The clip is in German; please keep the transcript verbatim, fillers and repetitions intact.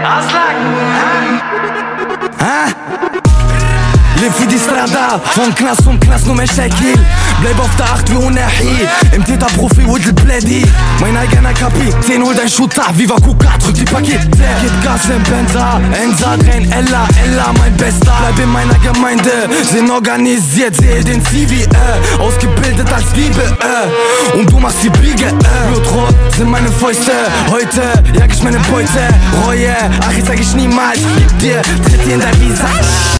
Aslak, ah? Leb für die Strada, von Knast um Knast nur mehr Shakil. Bleib auf der Acht wie Unahi, im Täterprofi Woodle Blady. Mein eigener Kapitän, hol dein Shooter, Viva Kuka, drück die Pakete. Geht Gas im Benza, Enza, Drain, Ella, Ella, mein Bester. Bleib in meiner Gemeinde, sind organisiert, sehe den C V, äh. Ausgebildet als Diebe, äh. Und du machst die Biege, äh. Blutrot sind meine Fäuste, heute jag ich meine Beute. Reue, ach ich zeig ich niemals, gib dir, tritt dir in dein Visage.